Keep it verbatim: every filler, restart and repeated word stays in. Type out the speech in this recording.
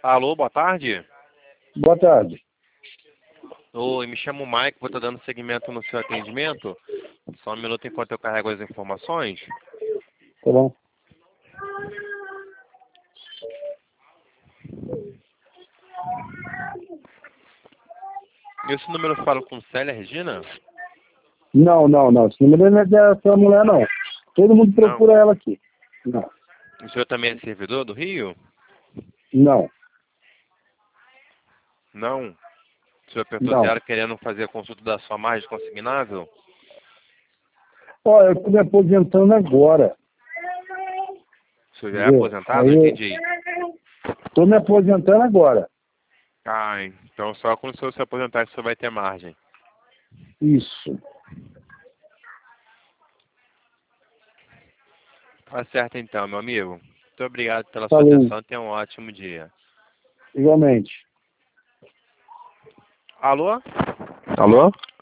Alô, boa tarde. Boa tarde. Oi, me chamo Mike, vou estar dando seguimento no seu atendimento. Só um minuto enquanto eu carrego as informações. Tá bom. Esse número eu falo com Célia Regina? Não, não, não. Esse número não é dessa mulher, não. Todo mundo procura Não. ela aqui. Não. O senhor também é servidor do Rio? Não. Não. O senhor apertou Não. zero querendo fazer a consulta da sua margem consignável? Ó, eu tô me aposentando agora. O senhor já é Entendeu? aposentado? Aí Não eu entendi. tô me aposentando agora. Ah, então só quando o senhor se aposentar que o senhor vai ter margem. Isso. Tá certo então, meu amigo. Muito obrigado pela sua Falou. atenção. Tenha um ótimo dia. Igualmente. Alô? Alô?